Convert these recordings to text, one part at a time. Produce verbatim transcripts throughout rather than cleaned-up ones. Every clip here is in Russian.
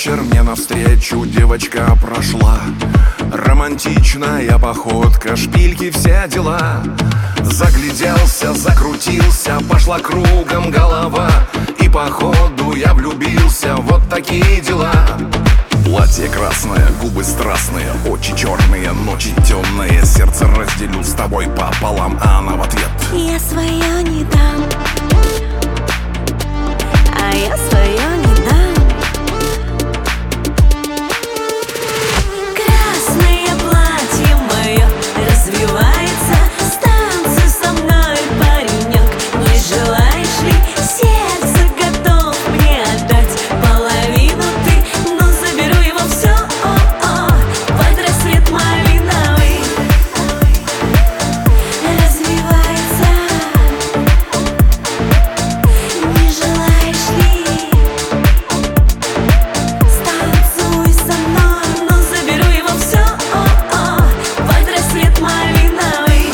вечер мне навстречу девочка прошла. Романтичная походка, шпильки, все дела. Загляделся, закрутился, пошла кругом голова. И походу я влюбился, вот такие дела. Платье красное, губы страстные, очи черные, ночи темные. Сердце разделю с тобой пополам, а она в ответ: я свое не дам, а я свое не дам. Красное платье мое развивается. Станцуй со мной, паренек, не желаешь ли? Сердце готов мне отдать половину ты, но заберу его все под рассвет малиновый. Развивается, не желаешь ли? Станцуй со мной, но заберу его все под рассвет малиновый.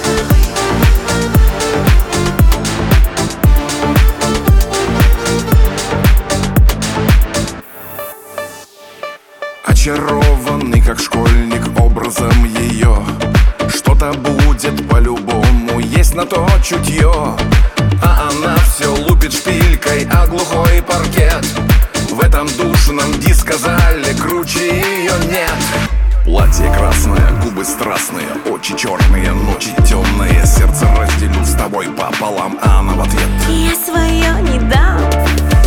Очарованный, как школьник, образом ее. Что-то будет по-любому, есть на то чутье. А она все лупит шпилькой, а глухой паркет. В этом душном диско-зале круче ее нет. Платье красное, губы страстные, очи черные, ночи темные. Сердце разделю с тобой пополам, а она в ответ: я свое не дам.